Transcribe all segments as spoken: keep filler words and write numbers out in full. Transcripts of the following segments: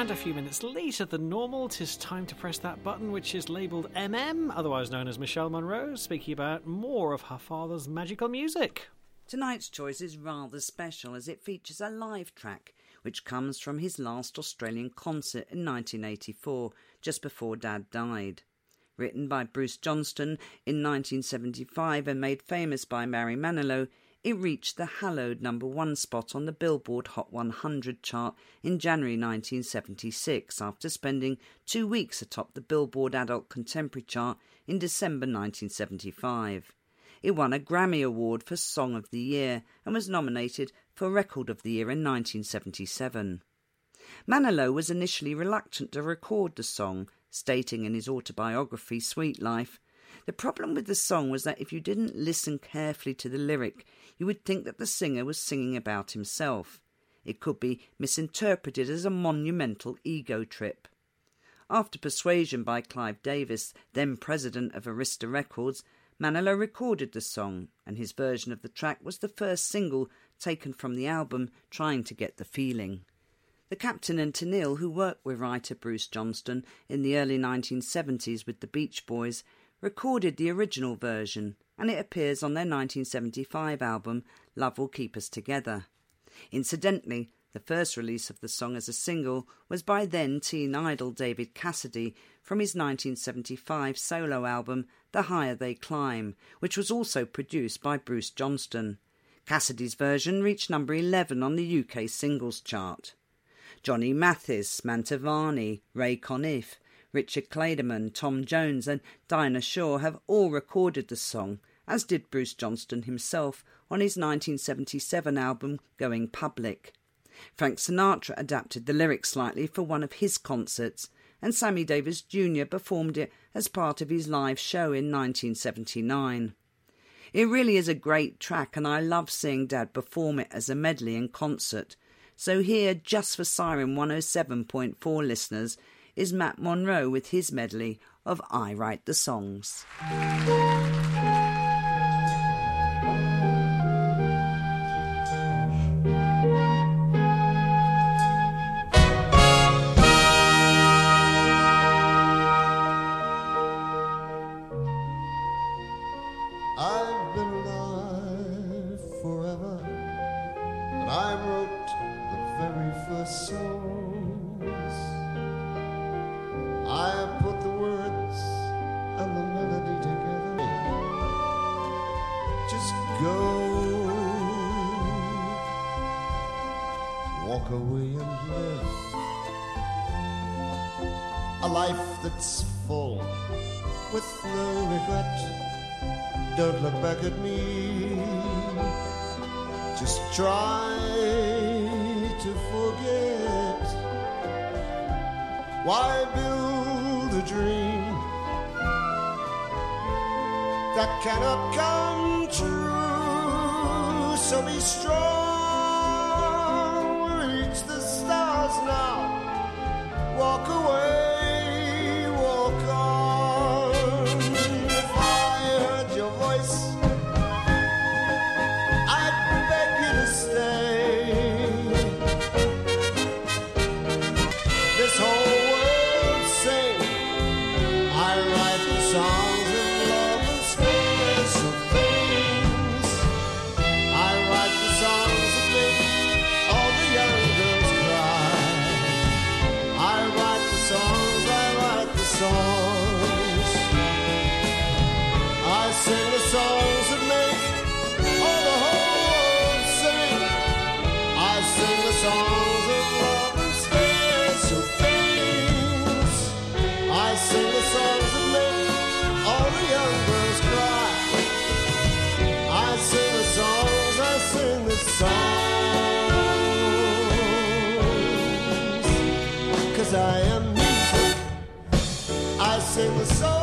And a few minutes later than normal, 'tis time to press that button which is labelled M M, otherwise known as Michelle Monroe, speaking about more of her father's magical music. Tonight's choice is rather special as it features a live track which comes from his last Australian concert in nineteen eighty-four, just before Dad died. Written by Bruce Johnston in nineteen seventy-five and made famous by Barry Manilow, it reached the hallowed number one spot on the Billboard Hot one hundred chart in January nineteen seventy-six after spending two weeks atop the Billboard Adult Contemporary chart in December nineteen seventy-five. It won a Grammy Award for Song of the Year and was nominated for Record of the Year in nineteen seventy-seven. Manilow was initially reluctant to record the song, stating in his autobiography Sweet Life, "The problem with the song was that if you didn't listen carefully to the lyric, you would think that the singer was singing about himself. It could be misinterpreted as a monumental ego trip." After persuasion by Clive Davis, then president of Arista Records, Manilow recorded the song, and his version of the track was the first single taken from the album Trying to Get the Feeling. The Captain and Tennille, who worked with writer Bruce Johnston in the early nineteen seventies with the Beach Boys, recorded the original version, and it appears on their nineteen seventy-five album Love Will Keep Us Together. Incidentally, the first release of the song as a single was by then teen idol David Cassidy from his nineteen seventy-five solo album The Higher They Climb, which was also produced by Bruce Johnston. Cassidy's version reached number eleven on the U K singles chart. Johnny Mathis, Mantovani, Ray Conniff, Richard Clayderman, Tom Jones and Dinah Shore have all recorded the song, as did Bruce Johnston himself on his nineteen seventy-seven album Going Public. Frank Sinatra adapted the lyrics slightly for one of his concerts, and Sammy Davis Junior performed it as part of his live show in nineteen seventy-nine. It really is a great track, and I love seeing Dad perform it as a medley in concert. So here, just for Siren one oh seven point four listeners, is Matt Monro with his medley of I Write the Songs. I've been alive forever, and I wrote the very first songs. I put the words and the melody together. Just go, walk away and live a life that's full with no regret. Don't look back at me, just try to forget. Why build a dream that cannot come true? So be strong, reach the stars now, walk away. I am music, I sing the song.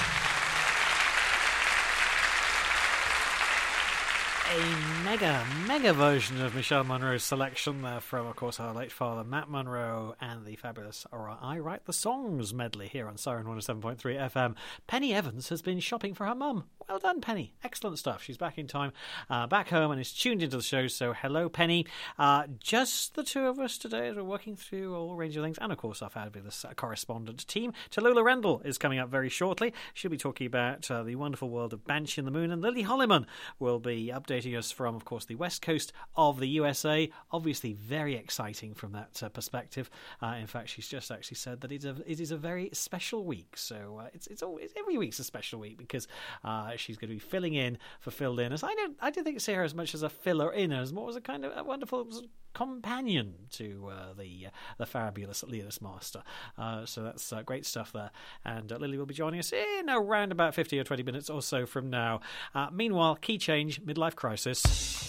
A mega, mega banger version of Michelle Monroe's selection there from, of course, her late father, Matt Monro, and the fabulous I Write the Songs medley here on Siren one oh seven point three F M. Penny Evans has been shopping for her mum. Well done, Penny. Excellent stuff. She's back in time, uh, back home, and is tuned into the show. So hello, Penny. Uh, just the two of us today as we're working through all range of things. And, of course, our fabulous uh, correspondent team. Tallulah Rendell is coming up very shortly. She'll be talking about uh, the wonderful world of Banshee and the Moon. And Lily Holliman will be updating us from, of course, the west coast of the U S A. Obviously, very exciting from that uh, perspective. Uh, in fact, she's just actually said that it's a, it is a very special week. So uh, it's it's always every week's a special week because uh, she's going to be filling in for Phil Linus. I don't I don't think see her as much as a filler in, as more as a kind of a wonderful companion to uh, the uh, the fabulous Linus Master. Uh, so that's uh, great stuff there. And uh, Lily will be joining us in around about fifty or twenty minutes or so from now. Uh, meanwhile, Key Change, Midlife Crisis.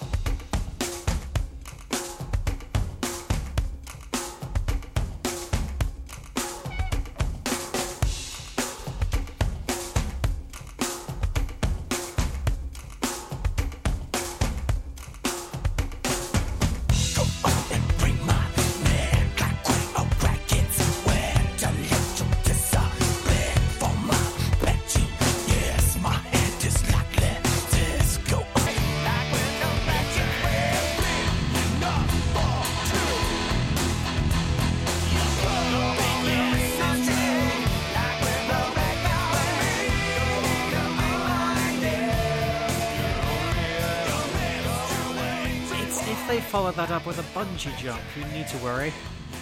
Follow that up with a bungee jump, you need to worry.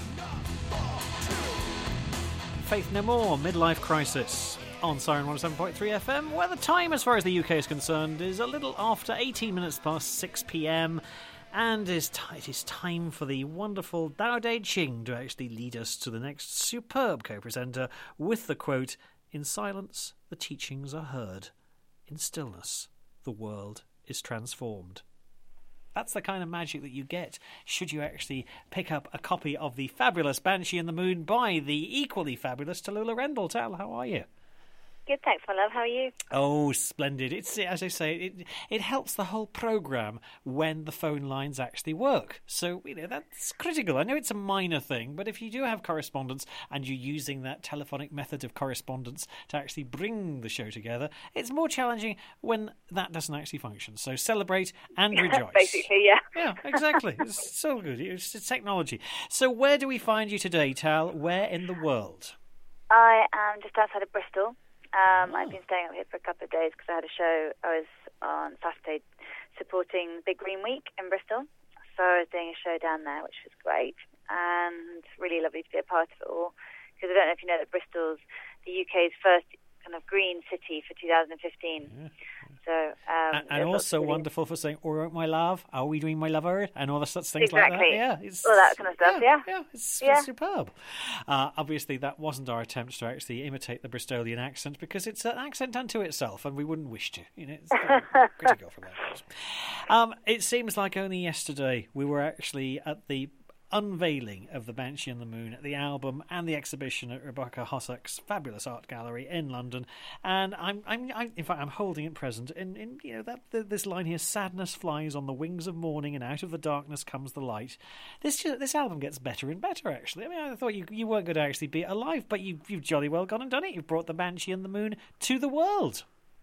Faith No More, Midlife Crisis on Siren one oh seven point three F M, where the time as far as the U K is concerned is a little after eighteen minutes past six p.m. and is t- it is time for the wonderful Dao De Ching to actually lead us to the next superb co-presenter with the quote, "In silence the teachings are heard, in stillness the world is transformed." That's the kind of magic that you get should you actually pick up a copy of the fabulous Banshee and the Moon by the equally fabulous Tallulah Rendell. Tal, how are you? Good, thanks, my love. How are you? Oh, splendid. It's, as I say, it it helps the whole programme when the phone lines actually work. So, you know, that's critical. I know it's a minor thing, but if you do have correspondence and you're using that telephonic method of correspondence to actually bring the show together, it's more challenging when that doesn't actually function. So celebrate and rejoice. Basically, yeah. Yeah, exactly. It's so good. It's, it's technology. So where do we find you today, Tal? Where in the world? I am just outside of Bristol. Um, oh. I've been staying up here for a couple of days because I had a show. I was on Saturday supporting Big Green Week in Bristol. So I was doing a show down there, which was great and really lovely to be a part of it all. Because I don't know if you know that Bristol's the U K's first kind of green city for two thousand fifteen. Yeah. So, um, and, and also really wonderful for saying, "All right, my love, are we doing my lover?" and all the such things exactly. like that. Yeah, it's, all that kind of stuff. Yeah, yeah, yeah it's, yeah. it's superb. Uh, obviously, that wasn't our attempt to actually imitate the Bristolian accent because it's an accent unto itself, and we wouldn't wish to. You know, it's critical for that. Um, it seems like only yesterday we were actually at the unveiling of the Banshee and the Moon, the album and the exhibition at Rebecca Hossack's fabulous art gallery in London, and I'm, I'm, I'm in fact, I'm holding it present. In, in you know that the, this line here: "Sadness flies on the wings of morning, and out of the darkness comes the light." This this album gets better and better. Actually, I mean, I thought you you weren't going to actually be alive, but you you've jolly well gone and done it. You've brought the Banshee and the Moon to the world.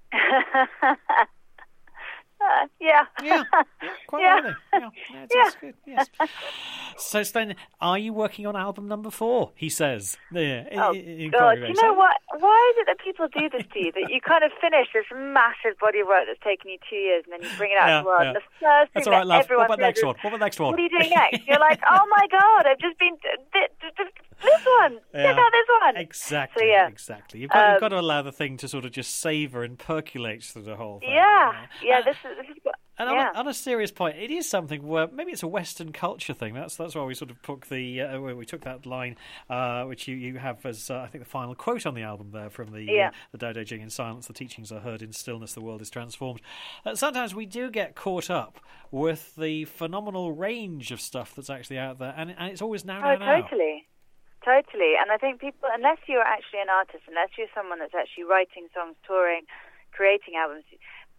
Uh, yeah. yeah. Yeah, quite yeah. Really. Yeah, yeah, it's, yeah. It's good. Yes. So, Stan, are you working on album number four? He says. Yeah, oh, in, in God. Do you know what? Why is it that people do this to you? That you kind of finish this massive body of work that's taken you two years and then you bring it out yeah, to the world. Yeah. The first that's thing all right, that love. everyone What about the next says one? What about the next one? What are you doing next? You're like, oh my God, I've just been... Th- th- th- this one. Yeah. Check out this one. Exactly. So, yeah. Exactly. You've got, um, you've got to allow the thing to sort of just savour and percolate through the whole thing. Yeah. You know? Yeah, and, this is... This is And yeah. on, a, on a serious point, it is something where maybe it's a Western culture thing. That's that's why we sort of took the uh, where we took that line, uh, which you, you have as uh, I think the final quote on the album there from the yeah. uh, the Dao De Ching: "In silence, the teachings are heard; in stillness, the world is transformed." Uh, sometimes we do get caught up with the phenomenal range of stuff that's actually out there, and and it's always now, oh, now, now. totally. Totally. And I think people, unless you're actually an artist, unless you're someone that's actually writing songs, touring, creating albums,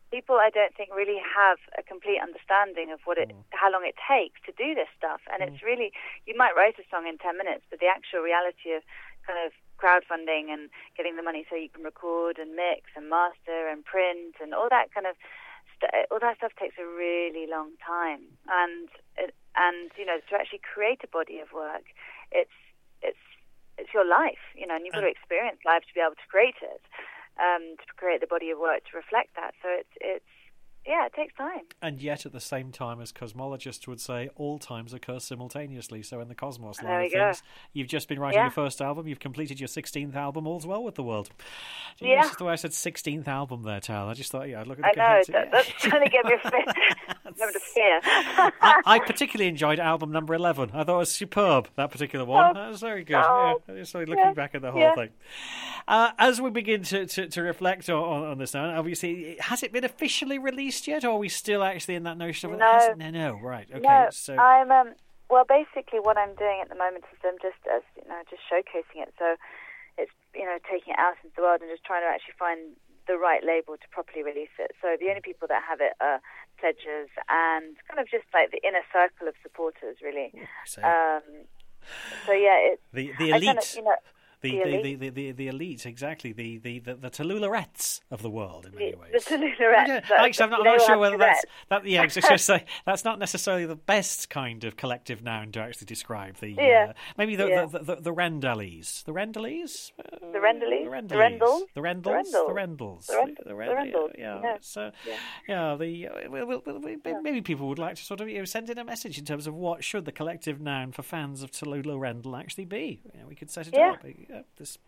people, I don't think, really have a complete understanding of what it, Mm. how long it takes to do this stuff. And Mm. it's really, you might write a song in ten minutes, but the actual reality of kind of crowdfunding and getting the money so you can record and mix and master and print and all that kind of st- all that stuff takes a really long time. And it, and you know, to actually create a body of work, it's it's it's your life, you know, and you've got to experience life to be able to create it, um, to create the body of work to reflect that. So it's it's yeah, it takes time. And yet, at the same time, as cosmologists would say, all times occur simultaneously. So in the cosmos line There of we go. things, you've just been writing Yeah. your first album, you've completed your sixteenth album, all's well with the world. Do you Yeah. notice the way I said sixteenth album there, Tal? I just thought, yeah, I'd look at I the know, coherence- that, that's trying to get me a fear. Never to fear. I, I particularly enjoyed album number eleven. I thought it was superb, that particular one. Oh, that was very good. oh, yeah, just looking yeah, back at the whole yeah. thing. Uh, as we begin to, to, to reflect on, on this now, obviously, has it been officially released yet, or are we still actually in that notion of... No. Has- no, no, right, okay. No, so I'm um. Well, basically, what I'm doing at the moment is I'm just, as you know, just showcasing it. So it's you know taking it out into the world and just trying to actually find the right label to properly release it. So the only people that have it are pledges and kind of just like the inner circle of supporters, really. so Um. So yeah, it's the, the I elite... kind of, you know, The the the, the, elite. the, the, the elite, exactly. The the, the, the Tallulahrettes of the world, in many the, ways. the Tallulahrettes. Yeah, That's- actually, I'm not, you I'm know not sure how whether to that's rest. that. Yeah, I was just going to say that's not necessarily the best kind of collective noun to actually describe the. Yeah. Uh, maybe the, Yeah. the, the the Rendelles, the Rendelles, uh, The Rendelles? the The Rendelles, Rendles? the Rendles, The the Rendles. Rendles, The Rend- the the Ren- Rendles, Yeah, yeah. it's, uh, Yeah. yeah. The uh, well, well, well, well, maybe people would like to sort of you know, send in a message in terms of what should the collective noun for fans of Tallulah Rendell actually be. You know, we could set it Yeah. up. Uh, this.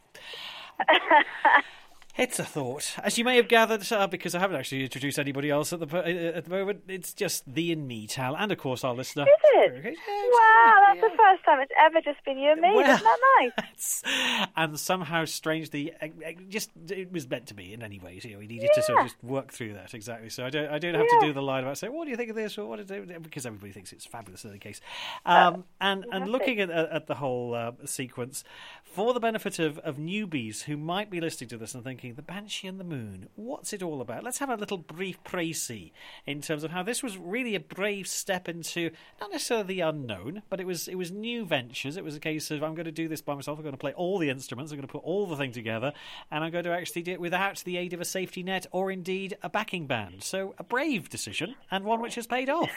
It's a thought. As you may have gathered, uh, because I haven't actually introduced anybody else at the uh, at the moment, it's just thee and me, Tal, and of course our listener. Is it? Okay, Wow, that's yeah. the first time it's ever just been you and me. Well, Isn't that nice? That's- and somehow, strangely, uh, uh, just it was meant to be in any way. So, you know, we needed to sort of Yeah. just work through that exactly. So I don't, I don't have Yeah. to do the line about saying, "What do you think of this?" or "What is it?" because everybody thinks it's fabulous in any case. Um, and and fantastic. looking at at the whole uh, sequence, for the benefit of, of newbies who might be listening to this and thinking, "The Banshee and the Moon, what's it all about?" Let's have a little brief précis in terms of how this was really a brave step into not necessarily the unknown, but it was it was new ventures. It was a case of I'm going to do this by myself. I'm going to play all the instruments. I'm going to put all the thing together, and I'm going to actually do it without the aid of a safety net or indeed a backing band. So a brave decision and one which has paid off.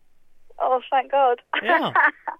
Oh, thank God. Yeah.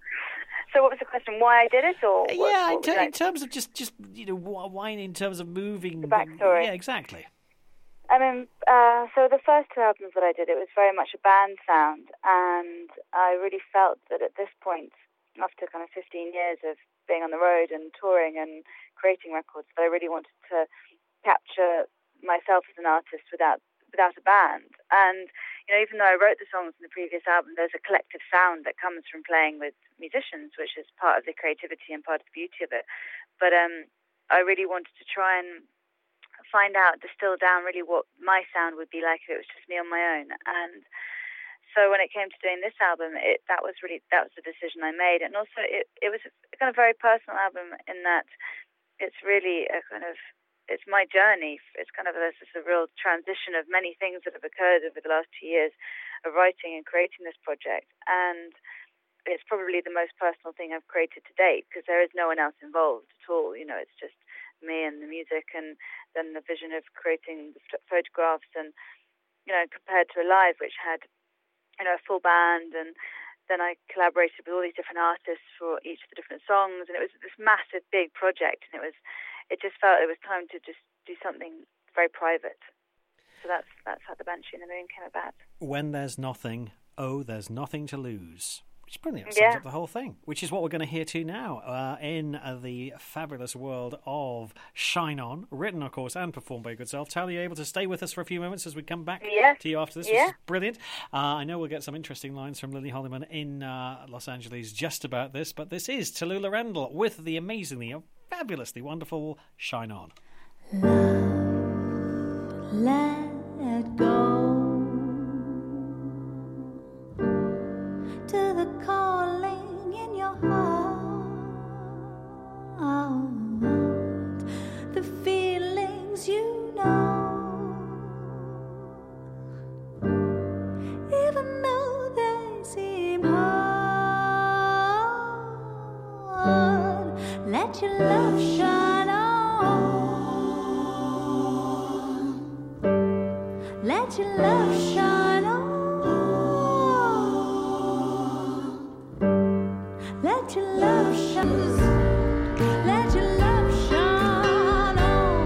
So what was the question? Why I did it, or what, yeah, in, what ter- was in it? terms of just just you know wh- why in terms of moving The backstory. Yeah, exactly. I mean, uh, so the first two albums that I did, it was very much a band sound, and I really felt that at this point, after kind of fifteen years of being on the road and touring and creating records, that I really wanted to capture myself as an artist without without a band. And you know, even though I wrote the songs in the previous album, there's a collective sound that comes from playing with musicians, which is part of the creativity and part of the beauty of it. But um, I really wanted to try and find out, distill down really what my sound would be like if it was just me on my own. And so when it came to doing this album, it that was really that was the decision I made. And also it, it was a kind of very personal album in that it's really a kind of it's my journey. It's kind of a, it's a real transition of many things that have occurred over the last two years of writing and creating this project. And it's probably the most personal thing I've created to date because there is no one else involved at all. You know, it's just me and the music, and then the vision of creating the ph- photographs, and you know, compared to a live which had you know a full band, and then I collaborated with all these different artists for each of the different songs, and it was this massive big project, and it was it just felt it was time to just do something very private. So that's that's how the Banshee and the Moon came about. When there's nothing, oh, there's nothing to lose. Which brilliant sums Yeah. up the whole thing, which is what we're going to hear to now uh, in uh, the fabulous world of Shine On, written, of course, and performed by your good self. Tal, are you able to stay with us for a few moments as we come back Yeah. to you after this, Yeah. which is brilliant. Uh, I know we'll get some interesting lines from Lily Holliman in uh, Los Angeles just about this, but this is Tallulah Rendell with the amazingly, fabulously wonderful Shine On. Let go to the calling in your heart, the feelings you know Let your love shine on. Let your love shine on. Let your love shine. Let your love shine on.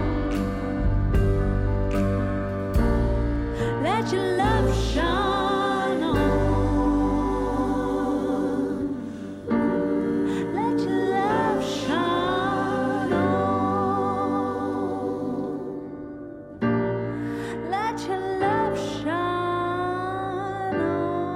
Let your love shine on. Let your love shine on. Let your love shine on.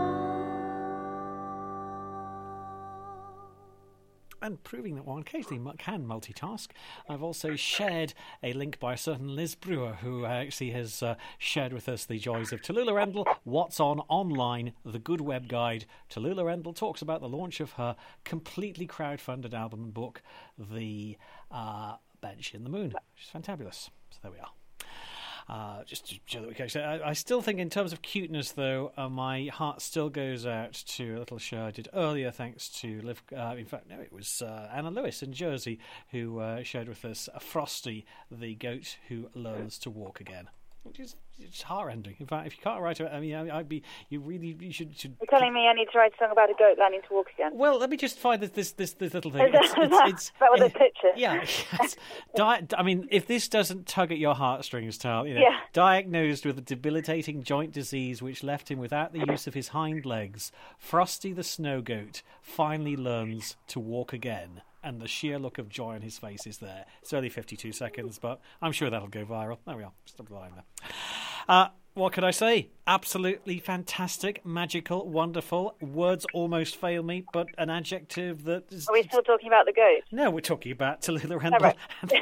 And proving that one occasionally mu- can multitask, I've also shared a link by a certain Liz Brewer, who uh, actually has uh, shared with us the joys of Tallulah Rendell, What's On Online, the good web guide. Tallulah Rendell talks about the launch of her completely crowdfunded album and book, The uh, Bench in the Moon, which is fantabulous. So there we are. Uh, just to show that we can actually, I, I still think in terms of cuteness, though, uh, my heart still goes out to a little show I did earlier, thanks to Liv. Uh, in fact, no, it was uh, Anna Lewis in Jersey who uh, shared with us Frosty, the goat who learns to walk again. Which is it's heart-rending. In fact, if you can't write it, I mean, I, I'd be you really you should. should You're telling me I need to write a song about a goat learning to walk again? Well, let me just find this this this, this little thing. Is that, It's, is it's, that, it's, is that what it- the picture? Yeah. Yes. Di- I mean, if this doesn't tug at your heartstrings, Tal, you know, Yeah. diagnosed with a debilitating joint disease which left him without the use of his hind legs, Frosty the snow goat finally learns to walk again. And the sheer look of joy on his face is there. It's only fifty-two seconds, but I'm sure that'll go viral. There we are. Stop the line there. Uh, what could I say? Absolutely fantastic, magical, wonderful. Words almost fail me, but an adjective that is... Are we still talking about the goat? No, we're talking about Tallulah Rendell. right.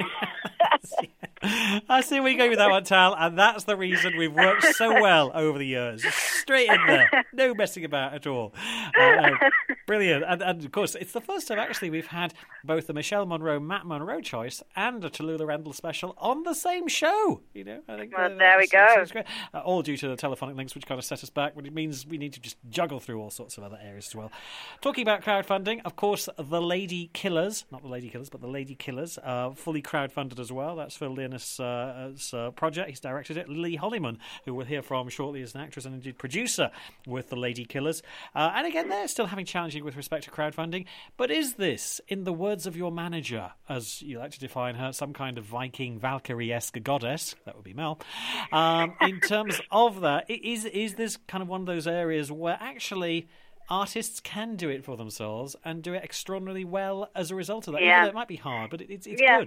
I see where you go with that one, Tal, and that's the reason we've worked so well over the years. Straight in there. No messing about at all. Uh, no, brilliant. And, and, of course, it's the first time, actually, we've had both the Michelle Monroe, Matt Monroe choice and a Tallulah Rendell special on the same show. You know, I think, Well, uh, there we it's- it's- go. it's great. Uh, all due to the telephonic links, which kind of set us back, but it means we need to just juggle through all sorts of other areas as well. Talking about crowdfunding, of course, The Lady Killers, not The Lady Killers, but The Lady Killers, uh, fully crowdfunded as well. That's Phil Leonis' uh, uh, project. He's directed it. Lee Hollyman, who we'll hear from shortly, as an actress and indeed producer with The Lady Killers. Uh, and again, they're still having challenging with respect to crowdfunding. But is this, in the words of your manager, as you like to define her, some kind of Viking Valkyrie-esque goddess? That would be Mel. Um, in terms of that, i- is is this kind of one of those areas where actually artists can do it for themselves and do it extraordinarily well as a result of that? Yeah. Even though it might be hard, but it, it's it's Yeah. good.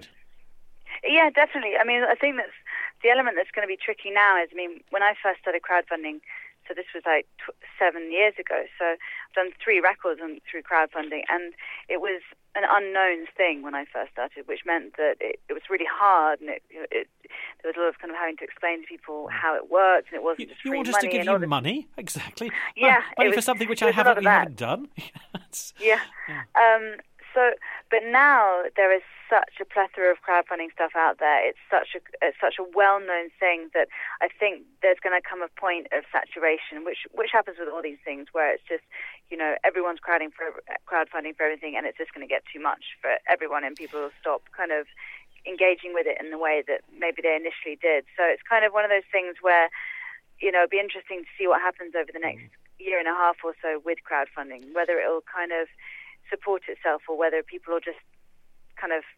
Yeah, definitely. I mean, I think that's the element that's going to be tricky now is, I mean, when I first started crowdfunding, so this was like tw- seven years ago, so I've done three records on, through crowdfunding, and it was an unknown thing when I first started, which meant that it, it was really hard, and it, it, there was a lot of kind of having to explain to people how it worked, and it wasn't You, just you free want us money to give and all you this. money? Exactly. Yeah, Mon- money it for was- something which it I was a lot haven't, of we that. haven't done. It's- Yeah. Yeah. Um, so, but now there is such a plethora of crowdfunding stuff out there. It's such a it's such a well-known thing that I think there's going to come a point of saturation, which which happens with all these things, where it's just, you know, everyone's crowding for crowdfunding for everything, and it's just going to get too much for everyone, and people will stop kind of engaging with it in the way that maybe they initially did. So it's kind of one of those things where, you know, it'd be interesting to see what happens over the next year and a half or so with crowdfunding, whether it'll kind of support itself or whether people will just kind of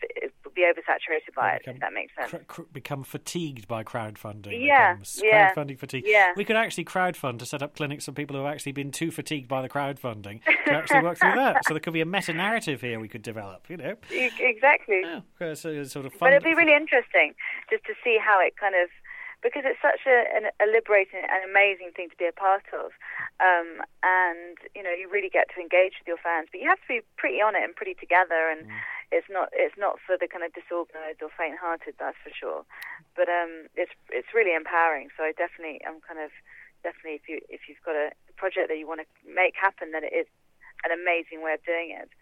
be oversaturated by it, Become if that makes sense. cr- cr- become fatigued by crowdfunding. Yeah, becomes yeah, crowdfunding fatigue. yeah. We could actually crowdfund to set up clinics for people who have actually been too fatigued by the crowdfunding to actually work through that. So there could be a meta-narrative here we could develop, you know. E- Exactly. Yeah, uh, so sort of But fun. it'd be really interesting just to see how it kind of, because it's such a, an, a liberating and amazing thing to be a part of. Um, and, you know, you really get to engage with your fans, but you have to be pretty on it and pretty together, and mm. it's not it's not for the kind of disorganized or faint-hearted, that's for sure. But um, it's it's really empowering, so I definitely, I'm kind of, definitely if, you, if you've got a project that you want to make happen, then it is an amazing way of doing it.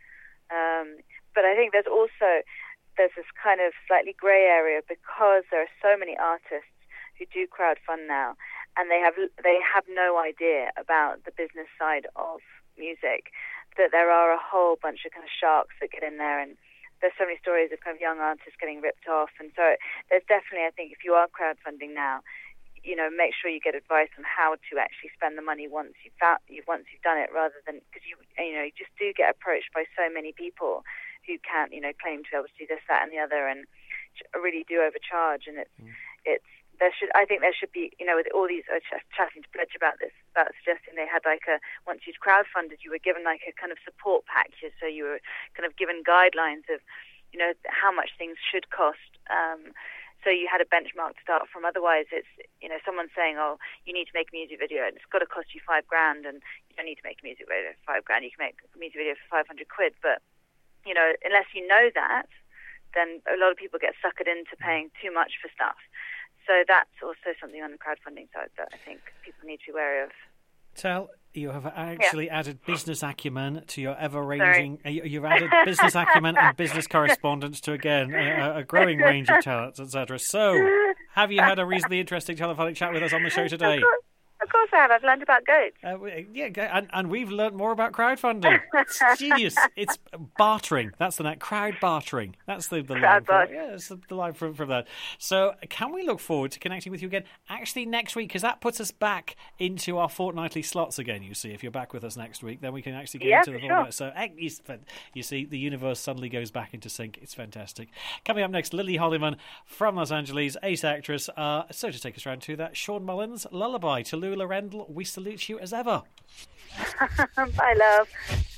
Um, but I think there's also, there's this kind of slightly grey area because there are so many artists who do crowdfund now, and they have they have no idea about the business side of music, that there are a whole bunch of kind of sharks that get in there and there's so many stories of kind of young artists getting ripped off, and so there's definitely, I think, if you are crowdfunding now, you know, make sure you get advice on how to actually spend the money once you've that, you once you've done it, rather than because you you know you just do get approached by so many people who can't you know claim to be able to do this, that, and the other, and really do overcharge. And it's mm. it's there should I think there should be you know with all these I was chatting to Pledge about this about suggesting they had like a once you'd crowdfunded you were given like a kind of support package, so you were kind of given guidelines of you know how much things should cost. Um, So you had a benchmark to start from. Otherwise, it's, you know, someone saying, oh, you need to make a music video and it's got to cost you five grand and you don't need to make a music video for five grand. You can make a music video for five hundred quid. But, you know, unless you know that, then a lot of people get suckered into paying too much for stuff. So that's also something on the crowdfunding side that I think people need to be wary of. Tel, you have actually yeah. added business acumen to your ever-ranging... Uh, you've added business acumen and business correspondence to, again, a, a growing range of talents, et cetera. So, have you had a reasonably interesting telephonic chat with us on the show today? Of course, of course I have. I've learned about goats. Uh, yeah, and, and we've learnt more about crowdfunding. It's genius. It's bartering. That's the net. Crowd bartering. That's the, the line. From, yeah, that's the, the line from, from that. So can we look forward to connecting with you again actually next week? Because that puts us back into our fortnightly slots again, you see. If you're back with us next week, then we can actually get yeah, into the sure. fortnight. So you see, the universe suddenly goes back into sync. It's fantastic. Coming up next, Lily Hollyman from Los Angeles, ace actress. Uh, so to take us round to that, Shawn Mullins, Lullaby, Tallulah Rendell, we salute you as ever. Bye, love.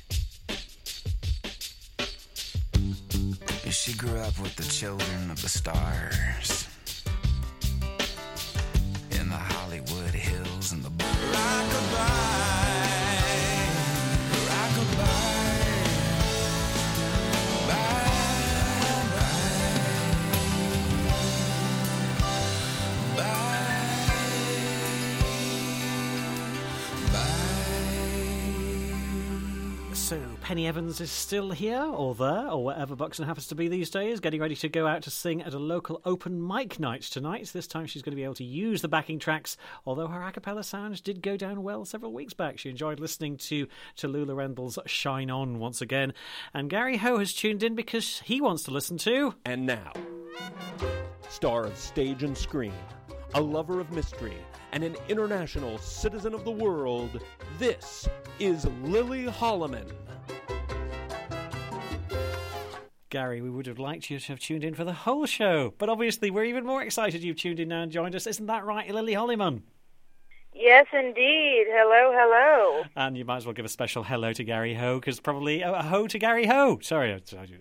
She grew up with the children of the stars in the Hollywood Hills and the rockabye, rockabye, bye, bye, bye. So Penny Evans is still here or there or wherever Buxton happens to be these days, getting ready to go out to sing at a local open mic night tonight. This time she's going to be able to use the backing tracks, although her a cappella sound did go down well several weeks back. She enjoyed listening to Tallulah Rendell's Shine On once again. And Gary Ho has tuned in because he wants to listen to... And now, star of stage and screen, a lover of mystery, and an international citizen of the world, this is Lily Holloman. Gary, we would have liked you to have tuned in for the whole show, but obviously we're even more excited you've tuned in now and joined us. Isn't that right, Lily Hollyman? Yes, indeed. Hello, hello. And you might as well give a special hello to Gary Ho, because probably a ho to Gary Ho. Sorry.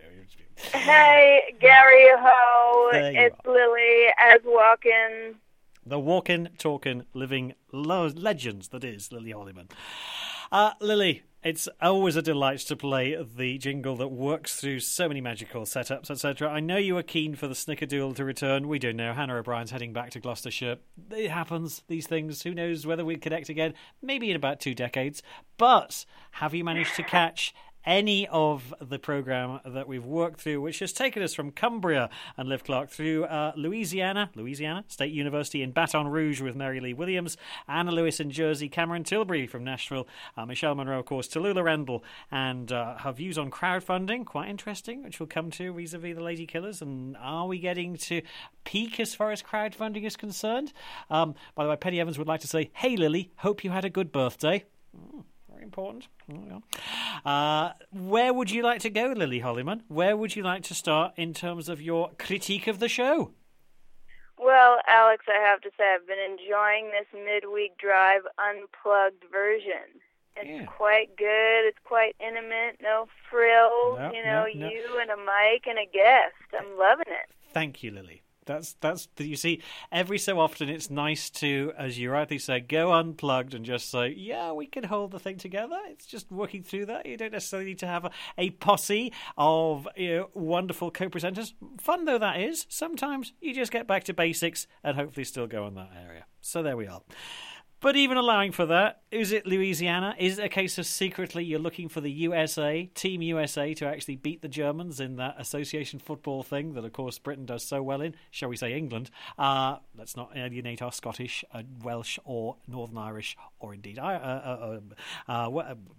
Hey, Gary Ho. It's are. Lily as walking. The walking, talking, living lo- legends that is Lily Hollyman. Uh, Lily, it's always a delight to play the jingle that works through so many magical setups, et cetera. I know you were keen for the Snickerdoodle to return. We do know Hannah O'Brien's heading back to Gloucestershire. It happens, these things. Who knows whether we'd connect again? Maybe in about two decades. But have you managed to catch any of the programme that we've worked through, which has taken us from Cumbria and Liv Clark through uh, Louisiana, Louisiana State University in Baton Rouge with Mary Lee Williams, Anna Lewis in Jersey, Cameron Tilbury from Nashville, uh, Michelle Monroe, of course, Tallulah Rendell, and uh, her views on crowdfunding, quite interesting, which we'll come to vis-a-vis the Lady Killers. And are we getting to peak as far as crowdfunding is concerned? Um, by the way, Penny Evans would like to say, hey, Lily, hope you had a good birthday. Mm. Important. Oh, yeah. Uh, where would you like to go, Lily Hollyman? Where would you like to start in terms of your critique of the show? Well, Alex, I have to say I've been enjoying this midweek drive unplugged version. It's yeah. quite good. It's quite intimate. No frills. No, you know, no, no. you and a mic and a guest. I'm loving it. Thank you, Lily. That's that's you see, every so often it's nice to, as you rightly say, go unplugged and just say, yeah, we can hold the thing together. It's just working through that. You don't necessarily need to have a, a posse of you know, wonderful co-presenters. Fun though that is, sometimes you just get back to basics and hopefully still go in that area. So there we are. But even allowing for that, is it Louisiana? Is it a case of secretly you're looking for the U S A, Team U S A, to actually beat the Germans in that association football thing that, of course, Britain does so well in? Shall we say England? Uh, let's not alienate our Scottish, uh, Welsh, or Northern Irish, or indeed uh, uh, uh, uh, uh,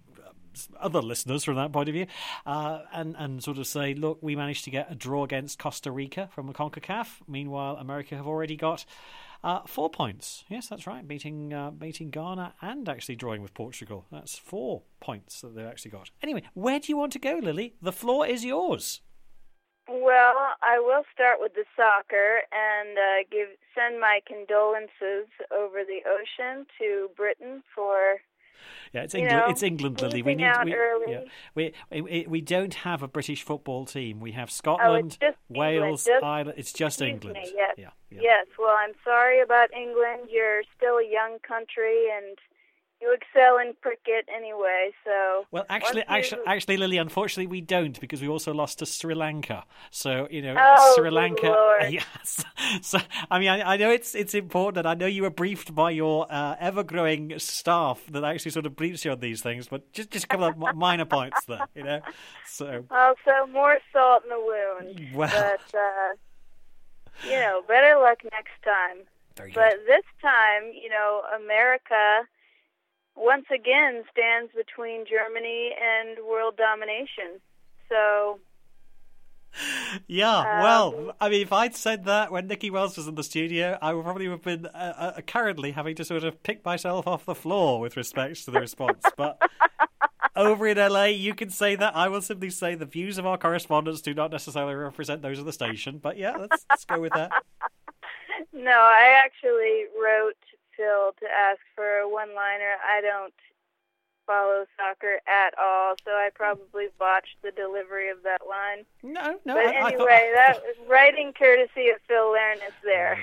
other listeners from that point of view, uh, and, and sort of say, look, we managed to get a draw against Costa Rica from the CONCACAF. Meanwhile, America have already got uh, four points. Yes, that's right, beating uh, beating Ghana and actually drawing with Portugal. That's four points that they've actually got. Anyway, where do you want to go, Lily? The floor is yours. Well, I will start with the soccer and uh, give send my condolences over the ocean to Britain for. Yeah, it's you England. know, It's England, Lily. We losing need. out We, early. yeah, we, we we don't have a British football team. We have Oh, Scotland, it's just Wales, England. Just, Ireland. It's just excuse England. Me, yes. Yeah, yeah. Yes. Well, I'm sorry about England. You're still a young country, and you excel in cricket anyway. So. Well, actually, once you- actually, actually, Lily. Unfortunately, we don't because we also lost to Sri Lanka. So you know, Oh, Sri good Lanka. Lord. Yes. So I mean, I, I know it's it's important, and I know you were briefed by your uh, ever-growing staff that actually sort of briefs you on these things. But just just a couple of mi- minor points there, you know. So Also, more salt in the wound. well, But, uh, you know, better luck next time. very good. But this time, you know, America once again stands between Germany and world domination. So, Yeah, Um, well, I mean, if I'd said that when Nikki Wells was in the studio, I would probably have been uh, uh, currently having to sort of pick myself off the floor with respect to the response. But over in L A, you can say that. I will simply say the views of our correspondents do not necessarily represent those of the station. But yeah, let's, let's go with that. no, I actually wrote Phil to ask for a one-liner. I don't follow soccer at all, so I probably botched the delivery of that line. No, no. But I, I anyway, thought... that was writing courtesy of Phil Lernis there.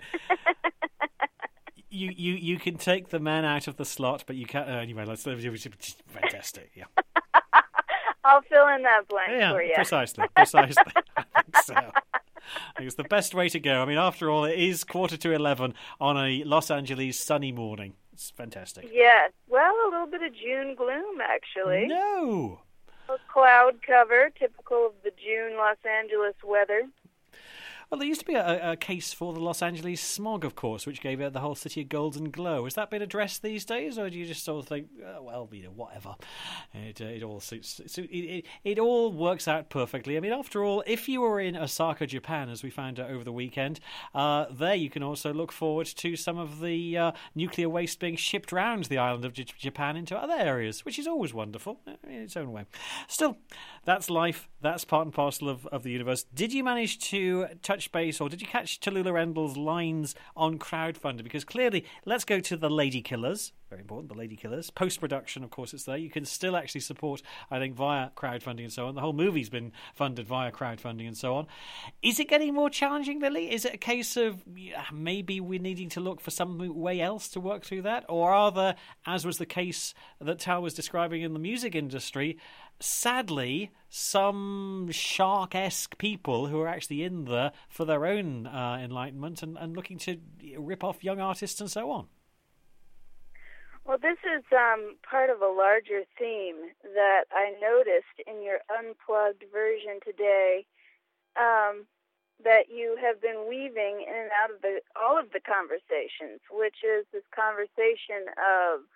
You, you, you can take the man out of the slot, but you can't. Uh, anyway, let's. Fantastic, yeah. I'll fill in that blank Yeah, for you. precisely, precisely. I think so. I think it's the best way to go. I mean, after all, it is quarter to eleven on a Los Angeles sunny morning. It's fantastic. Yes. Well, a little bit of June gloom, actually. No. A cloud cover, typical of the June Los Angeles weather. Well, there used to be a, a case for the Los Angeles smog, of course, which gave the whole city a golden glow. Has that been addressed these days, or do you just sort of think, oh, well, you know, whatever? It, uh, it all suits. It, it, it all works out perfectly. I mean, after all, if you were in Osaka, Japan, as we found out over the weekend, uh, there you can also look forward to some of the uh, nuclear waste being shipped round the island of J- Japan into other areas, which is always wonderful in its own way. Still, that's life. That's part and parcel of, of the universe. Did you manage to touch base, or did you catch Tallulah Rendell's lines on crowdfunding? Because clearly, let's go to the Lady Killers. Very important, the Lady Killers. Post-production, of course, it's there. You can still actually support, I think, via crowdfunding and so on. The whole movie's been funded via crowdfunding and so on. Is it getting more challenging, Lily? Is it a case of yeah, maybe we're needing to look for some way else to work through that? Or are there, as was the case that Tal was describing in the music industry, sadly, some shark-esque people who are actually in there for their own uh, enlightenment and, and looking to rip off young artists and so on? Well, this is um, part of a larger theme that I noticed in your unplugged version today, um, that you have been weaving in and out of the all of the conversations, which is this conversation of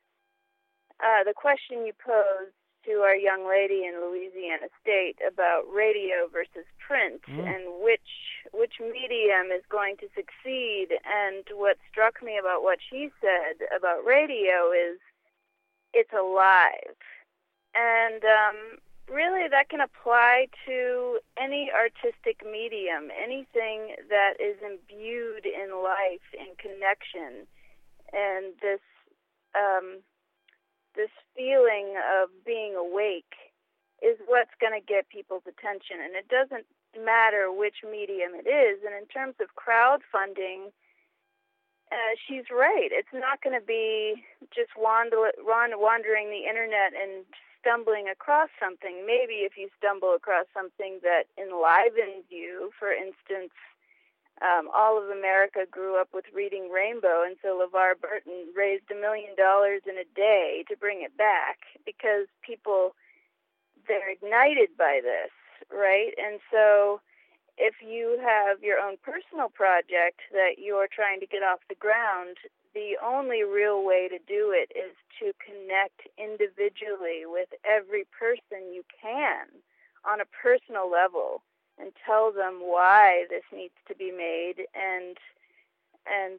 uh, the question you posed to our young lady in Louisiana State about radio versus print Mm. and which which medium is going to succeed. And what struck me about what she said about radio is it's alive. And um, really that can apply to any artistic medium, anything that is imbued in life, in connection, and this um, this feeling of being awake is what's going to get people's attention. And it doesn't matter which medium it is. And in terms of crowdfunding, uh, she's right. It's not going to be just wander, wandering the internet and stumbling across something. Maybe if you stumble across something that enlivens you, for instance, Um, all of America grew up with reading Rainbow, and so LeVar Burton raised a million dollars in a day to bring it back because people, they're ignited by this, right? And so if you have your own personal project that you're trying to get off the ground, the only real way to do it is to connect individually with every person you can on a personal level and tell them why this needs to be made and and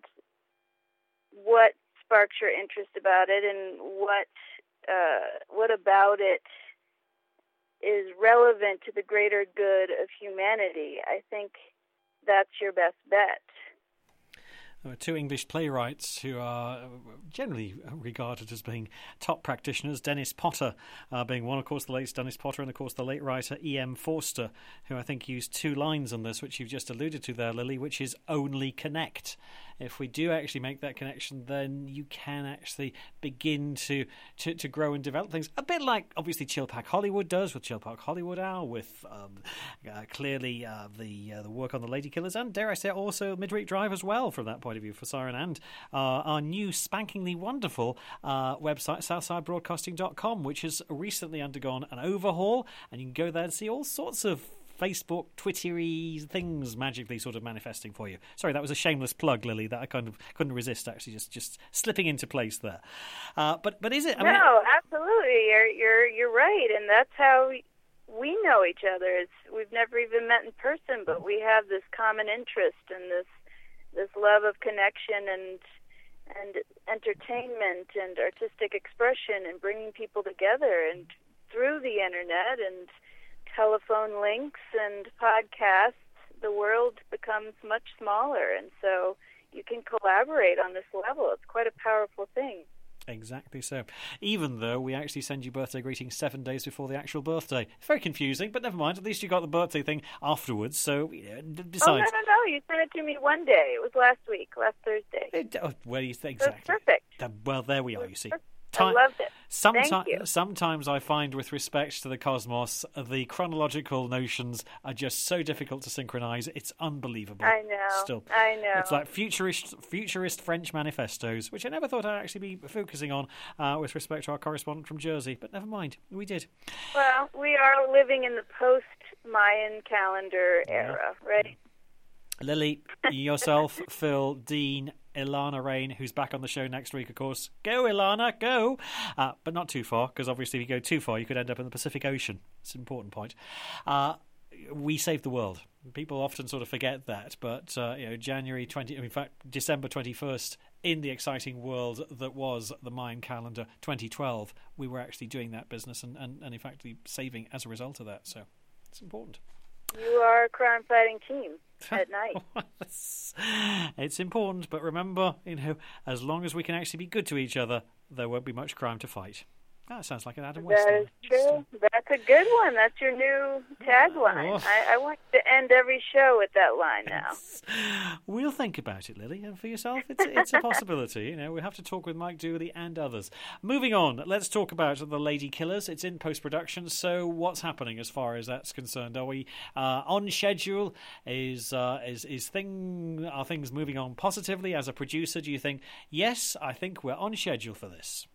what sparks your interest about it and what uh, what about it is relevant to the greater good of humanity. I think that's your best bet. There are two English playwrights who are generally regarded as being top practitioners. Dennis Potter uh, being one, of course, the late Dennis Potter, and of course the late writer E M Forster, who I think used two lines on this, which you've just alluded to there, Lily, which is only connect. If we do actually make that connection, then you can actually begin to, to, to grow and develop things. A bit like, obviously, Chilpack Hollywood does with Chilpack Hollywood Hour, with um, uh, clearly uh, the uh, the work on the Lady Killers, and dare I say also Midweek Drive as well, from that point of view, for Siren, and uh, our new spankingly wonderful uh, website, southside broadcasting dot com, which has recently undergone an overhaul, and you can go there and see all sorts of Facebook, Twittery things magically sort of manifesting for you. Sorry, that was a shameless plug, Lily, that I kind of couldn't resist actually just, just slipping into place there. Uh, but but is it? I no, mean, absolutely. You're you're you're right, and that's how we, we know each other. It's, we've never even met in person, but we have this common interest and this this love of connection and and entertainment and artistic expression and bringing people together, and through the internet and telephone links and podcasts, the world becomes much smaller, and so you can collaborate on this level. It's quite a powerful thing. Exactly so. Even though we actually send you birthday greetings seven days before the actual birthday. It's very confusing, but never mind. At least you got the birthday thing afterwards. So, you know, besides... Oh, no, no, no. You sent it to me one day. It was last week, last Thursday. It, oh, well, you think exactly. That's perfect. Uh, well, there we are, you see. I loved it. Sometimes, Thank you. sometimes I find, with respect to the cosmos, the chronological notions are just so difficult to synchronize. It's unbelievable. I know. Still, I know. It's like futurist, futurist French manifestos, which I never thought I'd actually be focusing on uh, with respect to our correspondent from Jersey. But never mind, we did. Well, we are living in the post-Mayan calendar era, yeah. Right? Lily, yourself, Phil, Dean, Ilana Rain, who's back on the show next week, of course. Go, Ilana, go! Uh, but not too far, because obviously if you go too far, you could end up in the Pacific Ocean. It's an important point. Uh, we saved the world. People often sort of forget that, but uh, you know, January twentieth, in fact, December twenty-first, in the exciting world that was the Mayan calendar twenty twelve, we were actually doing that business and, and, and in fact, saving as a result of that. So it's important. You are a crime-fighting team at night. It's important, but remember, you know, as long as we can actually be good to each other, there won't be much crime to fight. That sounds like an Adam West. That is true. That's a good one. That's your new tagline. Oh. I, I want to end every show with that line now. We'll think about it, Lily, and for yourself, it's it's a possibility. You know, we have to talk with Mike Dooley and others. Moving on, let's talk about the Lady Killers. It's in post-production, so what's happening as far as that's concerned? Are we uh, on schedule? Is uh, is is thing are things moving on positively? As a producer, do you think, yes, I think we're on schedule for this?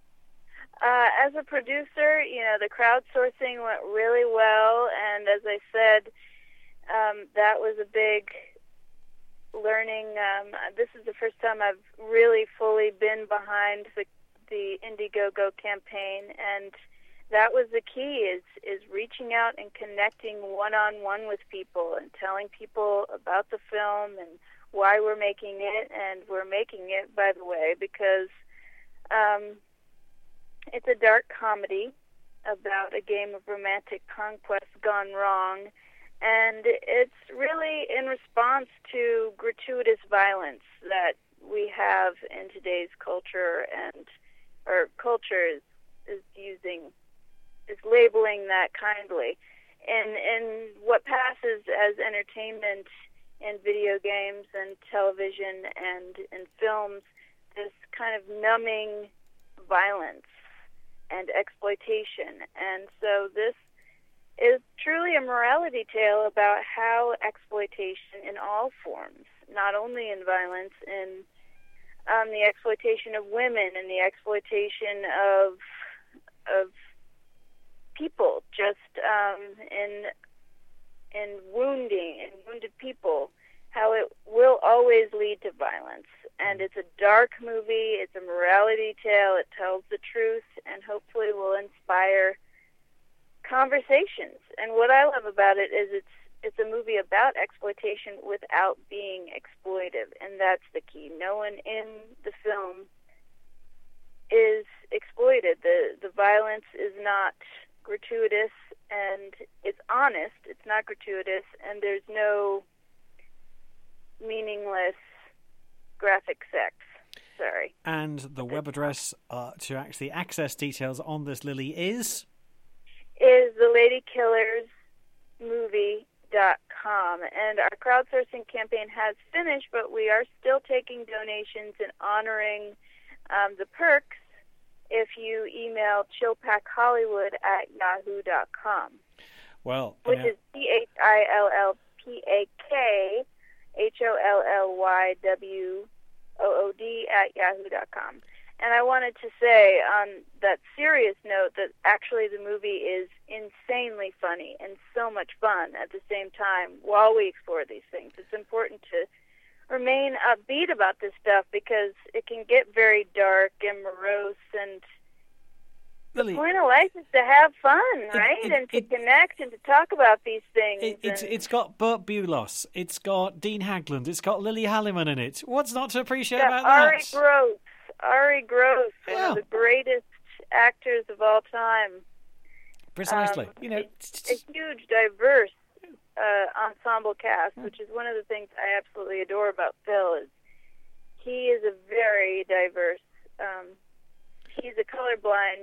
Uh, as a producer, you know, the crowdsourcing went really well, and as I said, um, that was a big learning. Um, this is the first time I've really fully been behind the, the Indiegogo campaign, and that was the key, is, is reaching out and connecting one-on-one with people and telling people about the film and why we're making it, and we're making it, by the way, because... Um, It's a dark comedy about a game of romantic conquest gone wrong, and it's really in response to gratuitous violence that we have in today's culture, and our culture is, is using, is labeling that kindly. And, and what passes as entertainment in video games and television and in films, this kind of numbing violence and exploitation. And so this is truly a morality tale about how exploitation in all forms, not only in violence, in um, the exploitation of women and the exploitation of of people, just um, in and wounding and wounded people, how it will always lead to violence. And it's a dark movie. It's a morality tale. It tells the truth and hopefully will inspire conversations. And what I love about it is it's it's a movie about exploitation without being exploitive, and that's the key. No one in the film is exploited. The the violence is not gratuitous, and it's honest. It's not gratuitous, and there's no meaningless graphic sex. Sorry. And the web address uh, to actually access details on this, Lily, is? Is the Lady Killers movie dot com. And our crowdsourcing campaign has finished, but we are still taking donations and honoring um, the perks if you email chillpackhollywood at yahoo dot com. Well, which uh, is C H I L L P A K H O L L Y W O O D at yahoo dot com. And I wanted to say on that serious note that actually the movie is insanely funny and so much fun at the same time while we explore these things. It's important to remain upbeat about this stuff because it can get very dark and morose, and Lily, the point of life is to have fun, right? it, and to it, connect and to talk about these things. It, it's and it's got Burt Bulos, it's got Dean Hagland, it's got Lily Halliman in it. What's not to appreciate yeah, about Ari that? Gross, Ari Gross, Yeah. one of the greatest actors of all time. Precisely. Um, you know, a, a huge, diverse uh, ensemble cast, which is one of the things I absolutely adore about Phil. Is he is a very diverse. Um, he's a colorblind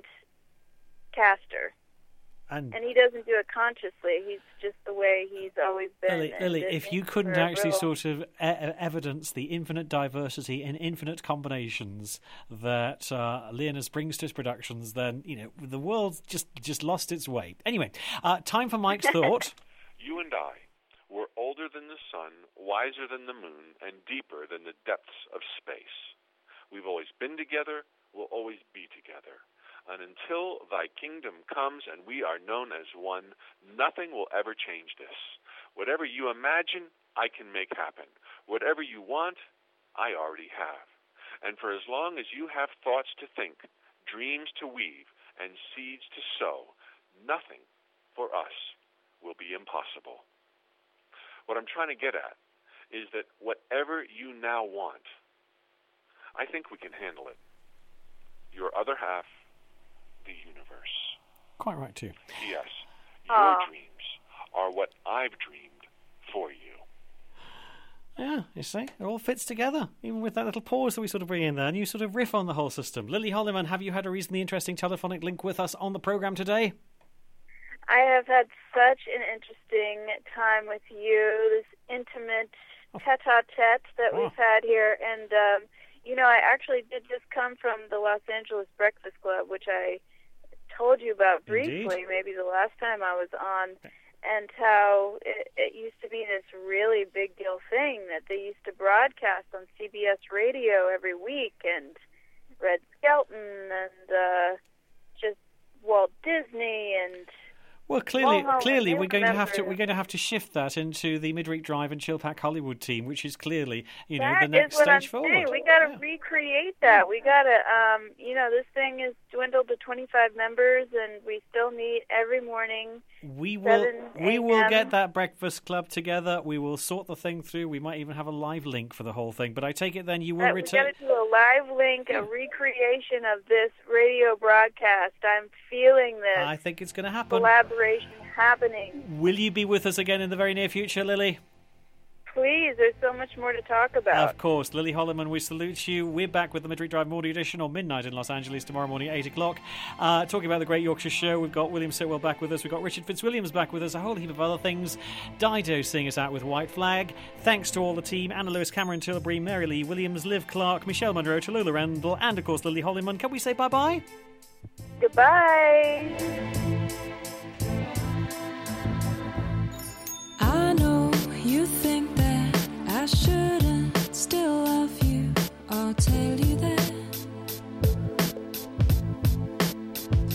caster, and, and he doesn't do it consciously. He's just the way he's always been. Lily, and Lily, it- if you it's couldn't for a actually real- sort of e- evidence the infinite diversity and infinite combinations that uh, Leonis brings to his productions, then you know the world's just just lost its way. Anyway, uh, time for Mike's thought. You and I were older than the sun, wiser than the moon, and deeper than the depths of space. We've always been together, we'll always be together. And until thy kingdom comes and we are known as one, nothing will ever change this. Whatever you imagine, I can make happen. Whatever you want, I already have. And for as long as you have thoughts to think, dreams to weave, and seeds to sow, nothing for us will be impossible. What I'm trying to get at is that whatever you now want, I think we can handle it. Your other half, the universe. Quite right, too. Yes, your Aw. dreams are what I've dreamed for you. Yeah, you see, it all fits together, even with that little pause that we sort of bring in there, and you sort of riff on the whole system. Lily Holliman, have you had a reasonably interesting telephonic link with us on the programme today? I have had such an interesting time with you, this intimate tete-a-tete that Oh. we've had here. And, um, you know, I actually did just come from the Los Angeles Breakfast Club, which I told you about briefly, Indeed. maybe the last time I was on, and how it, it used to be this really big deal thing that they used to broadcast on C B S radio every week, and Red Skelton, and uh, just Walt Disney, and Well, clearly, Well, clearly, I we're going to have to remember- we're going to have to shift that into the Midweek Drive and Chillpack Hollywood team, which is clearly, you know, That the next is what I'm stage forward. saying. We got to Yeah. recreate that. We got to, um, you know, this thing is dwindled to twenty-five members, and we still meet every morning. We will seven we will a m. get that breakfast club together. We will sort the thing through. We might even have a live link for the whole thing. But I take it then you will Right, we return. got to do a live link, a recreation of this radio broadcast. I'm feeling this I think it's going to happen. collaboration happening. Will you be with us again in the very near future, Lily? Please, there's so much more to talk about. Of course. Lily Holliman, we salute you. We're back with the Midweek Drive Morning Edition on midnight in Los Angeles tomorrow morning at eight o'clock. Uh, talking about the Great Yorkshire Show, we've got William Sitwell back with us. We've got Richard Fitzwilliams back with us. A whole heap of other things. Dido seeing us out with White Flag. Thanks to all the team. Anna Lewis, Cameron Tilbury, Mary Lee Williams, Liv Clark, Michelle Monroe, Tallulah Randall, and, of course, Lily Holliman. Can we say bye-bye? Goodbye. I know you think that I should